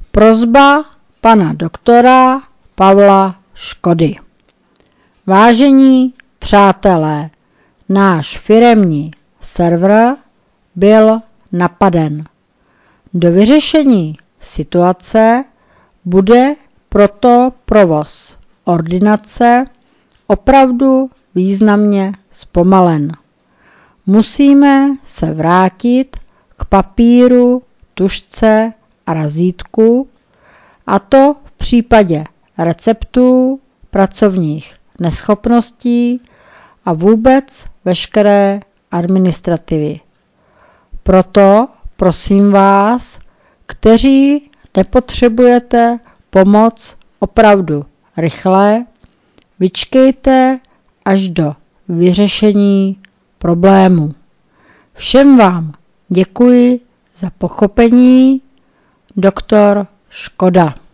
Prosba pana doktora Pavla Škody. Vážení přátelé, náš firemní server byl napaden. Do vyřešení situace bude proto provoz ordinace opravdu významně zpomalen. Musíme se vrátit k papíru, tužce a razítku, a to v případě receptů, pracovních neschopností a vůbec veškeré administrativy. Proto prosím vás, kteří nepotřebujete pomoc opravdu rychle, vyčkejte až do vyřešení problému. Všem vám děkuji za pochopení. Doktor Škoda.